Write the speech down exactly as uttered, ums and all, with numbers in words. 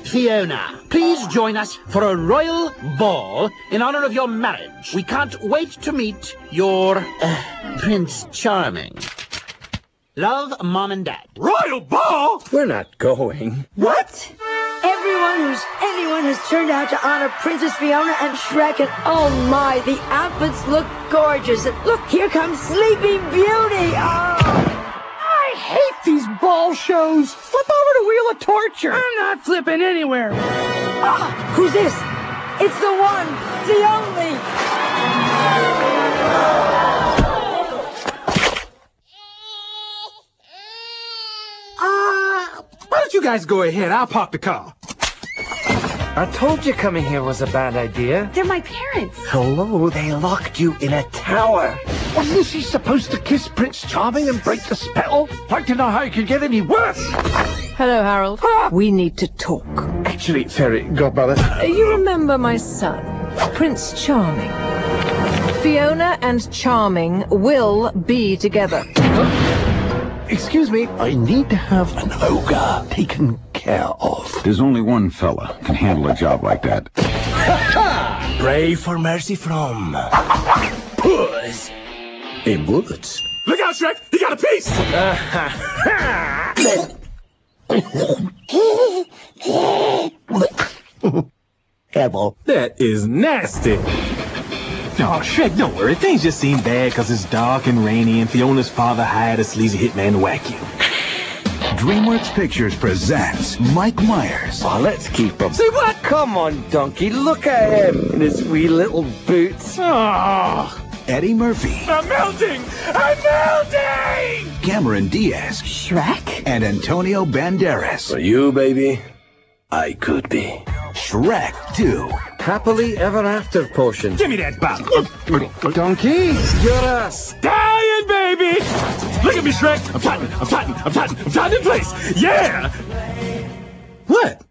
Fiona, please join us for a royal ball in honor of your marriage. We can't wait to meet your uh, Prince Charming. Love, Mom and Dad. Royal ball? We're not going. What? Everyone who's anyone has turned out to honor Princess Fiona and Shrek, and oh my, the outfits look gorgeous. And look, here comes Sleeping Beauty. Oh. I hate these ball shows. Flip over the wheel of torture. I'm not flipping anywhere. Ah, who's this? It's the one, the only. Uh, why don't you guys go ahead? I'll park the car. I told you coming here was a bad idea. They're my parents. Hello, they locked you in a tower. Wasn't she supposed to kiss Prince Charming and break the spell? I'd like to know how it could get any worse. Hello, Harold. We need to talk. Actually, Fairy Godmother. You remember my son, Prince Charming. Fiona and Charming will be together. Excuse me, I need to have an ogre taken care of. There's only one fella can handle a job like that. Pray for mercy from... Puss. A bullet. Look out, Shrek! He got a piece! Apple. That is nasty. Oh, Shrek, don't worry. Things just seem bad because it's dark and rainy and Fiona's father hired a sleazy hitman to whack you. DreamWorks Pictures presents Mike Myers. Oh, let's keep him. See what? Come on, donkey. Look at him in his wee little boots. Oh, Eddie Murphy. I'm melting! I'm melting! Cameron Diaz. Shrek? And Antonio Banderas. For you, baby, I could be. Shrek two. Happily ever after potion. Give me that bottle. Donkey. You're us. Dying, baby! Look at me, Shrek! I'm tighten, I'm tighten, I'm tighten, I'm tighten in place! Yeah! What?